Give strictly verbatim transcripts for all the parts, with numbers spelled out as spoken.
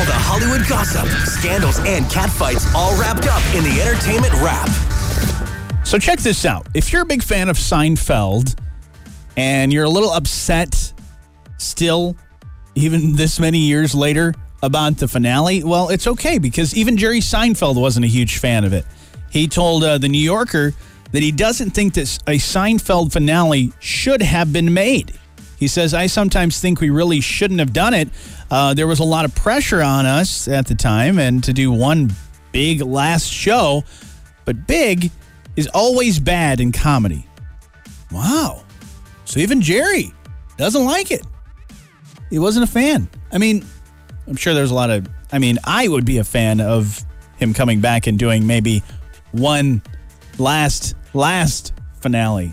All the Hollywood gossip, scandals, and catfights all wrapped up in the Entertainment Wrap. So check this out. If you're a big fan of Seinfeld and you're a little upset still, even this many years later, about the finale, well, it's okay because even Jerry Seinfeld wasn't a huge fan of it. He told uh, The New Yorker that he doesn't think that a Seinfeld finale should have been made. He says, I sometimes think we really shouldn't have done it. Uh, there was a lot of pressure on us at the time and to do one big last show, but big is always bad in comedy. Wow. So even Jerry doesn't like it. He wasn't a fan. I mean, I'm sure there's a lot of, I mean, I would be a fan of him coming back and doing maybe one last, last finale.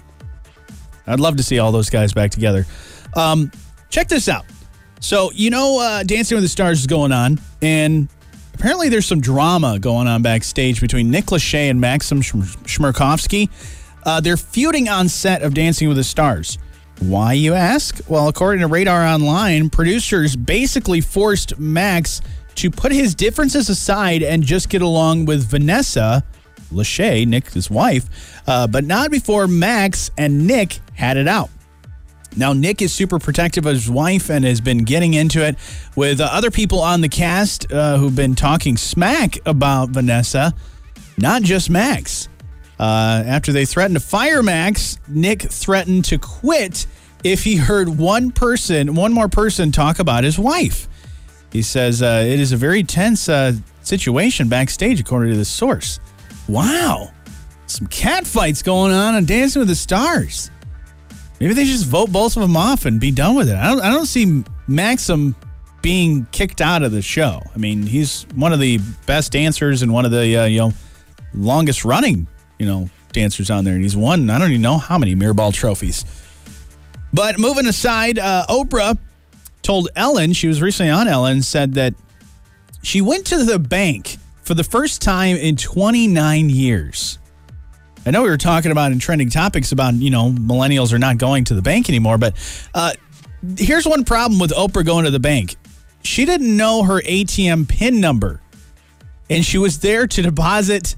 I'd love to see all those guys back together. Um, check this out. So, you know, uh, Dancing with the Stars is going on, and apparently there's some drama going on backstage between Nick Lachey and Maxim Chmerkovskiy. Uh, they're feuding on set of Dancing with the Stars. Why, you ask? Well, according to Radar Online, producers basically forced Max to put his differences aside and just get along with Vanessa Lachey, Nick's wife, uh, but not before Max and Nick had it out. Now, Nick is super protective of his wife and has been getting into it with uh, other people on the cast uh, who've been talking smack about Vanessa, not just Max. Uh, after they threatened to fire Max, Nick threatened to quit if he heard one person, one more person talk about his wife. He says uh, it is a very tense uh, situation backstage, according to this source. Wow. Some catfights going on on Dancing with the Stars. Maybe they just vote both of them off and be done with it. I don't I don't see Maxim being kicked out of the show. I mean, he's one of the best dancers and one of the, uh, you know, longest running, you know, dancers on there. And he's won, I don't even know how many Mirrorball trophies. But moving aside, uh, Oprah told Ellen, she was recently on Ellen, said that she went to the bank for the first time in twenty-nine years. I know we were talking about in trending topics about, you know, millennials are not going to the bank anymore, but uh, here's one problem with Oprah going to the bank. She didn't know her A T M PIN number, and she was there to deposit,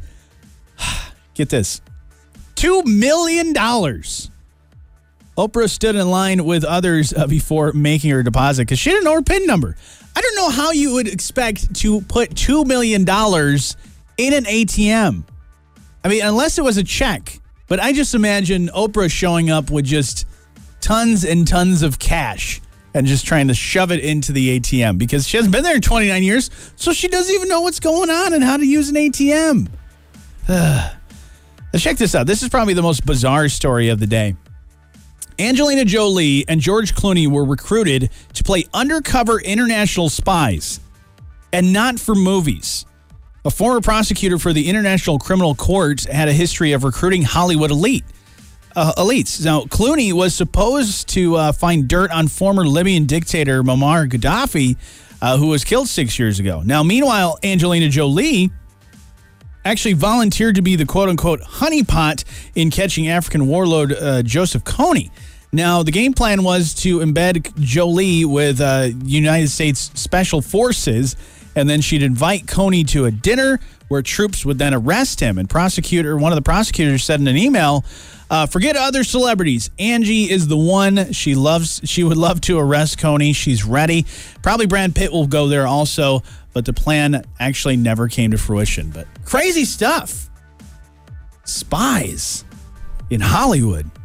get this, two million dollars. Oprah stood in line with others uh, before making her deposit because she didn't know her PIN number. I don't know how you would expect to put two million dollars in an A T M. I mean, unless it was a check. But I just imagine Oprah showing up with just tons and tons of cash and just trying to shove it into the A T M because she hasn't been there in twenty-nine years, so she doesn't even know what's going on and how to use an A T M. Let's check this out. This is probably the most bizarre story of the day. Angelina Jolie and George Clooney were recruited to play undercover international spies and not for movies. A former prosecutor for the International Criminal Court had a history of recruiting Hollywood elite uh, elites. Now, Clooney was supposed to uh, find dirt on former Libyan dictator Muammar Gaddafi, uh, who was killed six years ago. Now, meanwhile, Angelina Jolie actually volunteered to be the quote-unquote honeypot in catching African warlord uh, Joseph Kony. Now, the game plan was to embed Jolie with uh, United States Special Forces, and then she'd invite Kony to a dinner where troops would then arrest him. And prosecutor, one of the prosecutors said in an email, uh, forget other celebrities. Angie is the one. She loves. She would love to arrest Kony. She's ready. Probably Brad Pitt will go there also, but the plan actually never came to fruition. But crazy stuff. Spies in Hollywood.